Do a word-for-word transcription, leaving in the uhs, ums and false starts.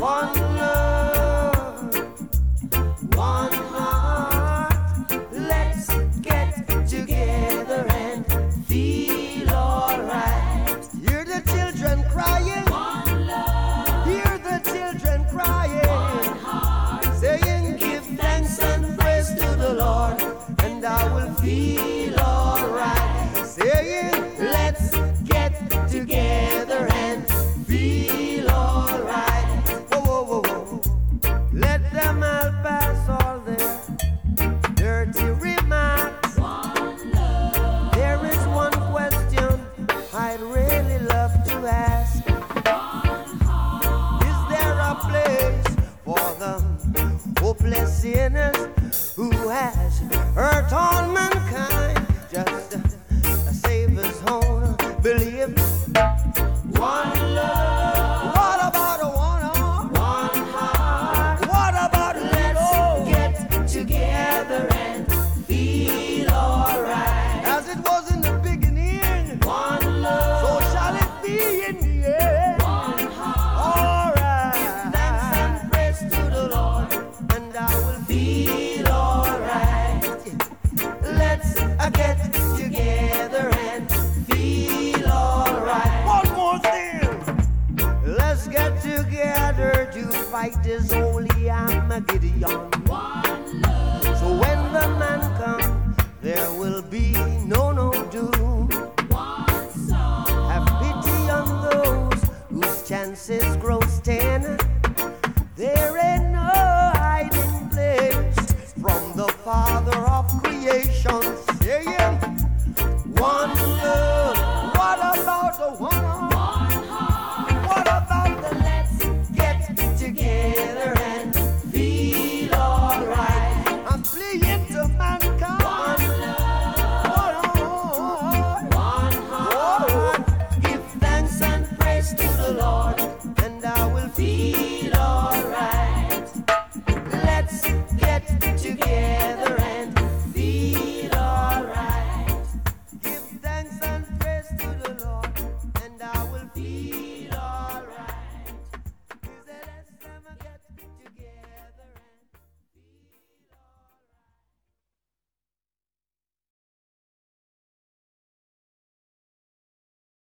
one love, one heart. Let's get together and feel alright. Hear the children crying. One love. Hear the children crying. One heart. Saying, give thanks and praise to the Lord, and I will feel alright. Saying, let's get together and feel alright. Whoa, whoa, whoa, whoa. Let them all pass all their dirty remarks. One love. There is one question I'd really love to ask. One heart. Is there a place for the hopeless sinners who has hurt all mankind? Just a, a Savior's own belief. One love. What about a one heart? One heart. What about a let's get together and feel alright? As it was in the beginning. One love. So shall it be in the end. One heart. Alright. Give thanks and praise to the Lord, and I will feel alright. Let's uh, get together and feel alright. One more thing. Let's get together to fight this holy Armageddon. One love. So when the man comes, there will be no no doom. One song. Have pity on those whose chances grow ten. There ain't no hiding place from the Father of creation. Saying, one love. What about the one heart? One heart. What about the let's get together and feel alright? I'm fleeing to mankind. One love. One heart. Give thanks and praise to the Lord, and I will feel